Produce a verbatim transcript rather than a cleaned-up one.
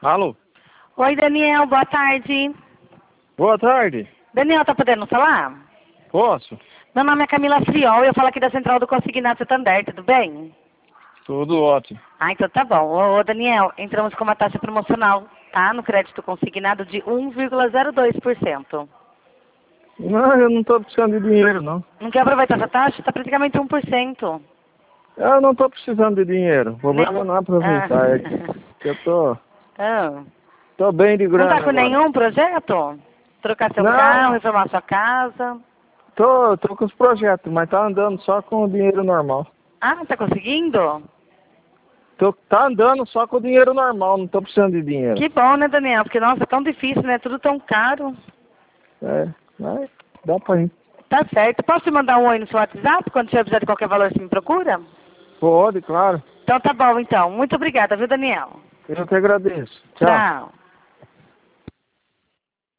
Alô? Oi, Daniel, boa tarde. Boa tarde. Daniel, tá podendo falar? Posso? Meu nome é Camila Friol e eu falo aqui da Central do Consignado Santander, tudo bem? Tudo ótimo. Ah, então tá bom. Ô, ô, Daniel, entramos com uma taxa promocional, tá? No crédito consignado de um vírgula zero dois por cento. Não, eu não tô precisando de dinheiro, não. Não quer aproveitar essa taxa? Tá praticamente um por cento. Eu não tô precisando de dinheiro. O Ne... problema não é aproveitar, Ah. é que eu tô, Ah. tô bem de Não tá grana com agora. nenhum projeto? Trocar seu carro, Não, reformar sua casa? tô, tô com os projetos, mas tá andando só com o dinheiro normal. Ah, tá conseguindo? Tô, tá andando só com o dinheiro normal, não tô precisando de dinheiro. Que bom, né, Daniel? Porque, nossa, é tão difícil, né? Tudo tão caro. É, mas dá pra ir. Tá certo. Posso te mandar um oi no seu WhatsApp? Quando você precisar de qualquer valor, você me procura? Pode, claro. Então tá bom, então. Muito obrigada, viu, Daniel? Eu que agradeço. Tchau. Tchau.